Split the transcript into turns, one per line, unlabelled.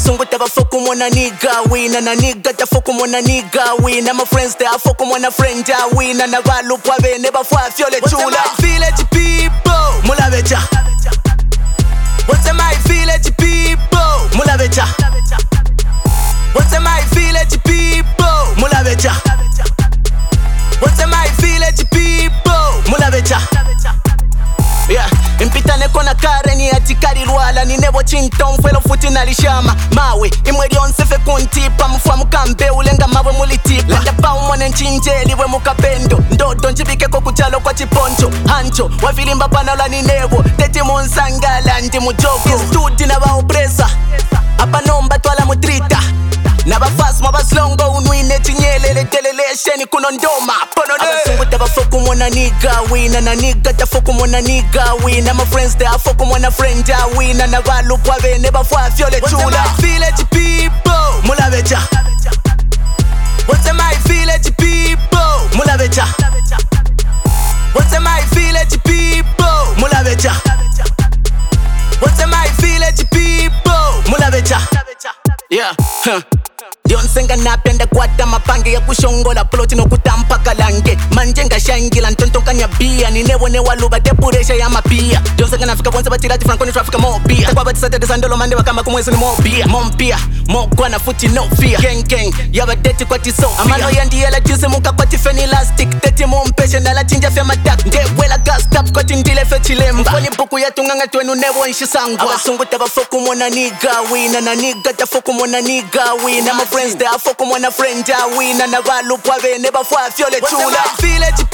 Abasungu tabafuku mwana nigga wina na nigga tafuku mwana nigga wina. My friends they afuku mwana friend ya wina. Na balu kwa bene bafwa fiole chula. What's my village people? Mulabecha. What's my village people? Mulabecha. What's my village people? Mulabecha. What's my village people? Mulabecha. Yeah, impitane kona kare ni atikari luala. Ni nebo chinton fwelo futi nalishama. Mawe, imwe lionse fe kuntipa. Mfwa mukambe ulenga mawe mulitipa. Lenda pa umone nchinje liwe mukapendo. Ndodo njibike kukuchalo kwa chiponcho. Hancho, wafilimba panola ni nebo. Teti monsangala ndi mujogo. Studi na ba opresa. Apa nomba twala mutrita. Na ba fast ma ba slongo unwine chinyelele telelesheni kuno ndoma pono de. Abasungu tabafuku mwana nigga wina na nigga tafuku mwana nigga wina. My friends they afuku mwana friend ya wina. Na balu kwa bene bafwa fiole chula. What's my village people? Mulabecha. What's my village people? Mulabecha. What's my village people? Mulabecha. What's my village people? Mulabecha. Yeah, Dionsenga napenda kwata mapange ya kushongola ploti no kutampaka lange. Manjenga shangila ntontoka nyabia. Ninewone waluba depuresha ya mapia. Dionsenga nafika bonse batirati frankoni trafika mobia. Takwa batisate de sandolo mande wakama kumwezi ni mobia. Mompia, mokwa na futi no fear. Gang gang, yaba deti kwa tisofia. Amano yandi yela jise muka kwa tifeni elastic. Teti mompeshe na la chinja fe madak. Ndewela gas tap kwa tindile fe chilemba. Mfoni buku ya tunganga tuenu newo nshisangwa. Abasungu tabafuku mwana nigga wina na nigga tafuku mwana nigga wina. My friends they afuku mwana friend ya wina. Na balu kwa bene bafwa fiole chula. What's my village